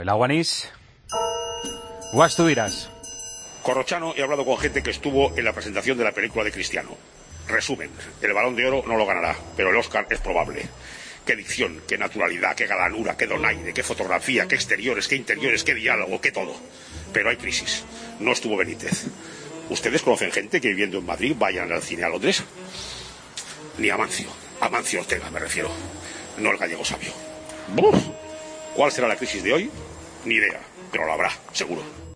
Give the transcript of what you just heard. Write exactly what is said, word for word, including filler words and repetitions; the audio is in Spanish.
El Aguanís. Guas, tú dirás. Corrochano, he hablado con gente que estuvo en la presentación de la película de Cristiano. Resumen, el Balón de Oro no lo ganará, pero el Oscar es probable. Qué dicción, qué naturalidad, qué galanura, qué donaire, qué fotografía, qué exteriores, qué interiores, qué diálogo, qué todo. Pero hay crisis. No estuvo Benítez. ¿Ustedes conocen gente que viviendo en Madrid vayan al cine a Londres? Ni Amancio. Amancio Ortega me refiero. No el gallego sabio. ¡Buf! ¿Cuál será la crisis de hoy? Ni idea, pero lo habrá, seguro.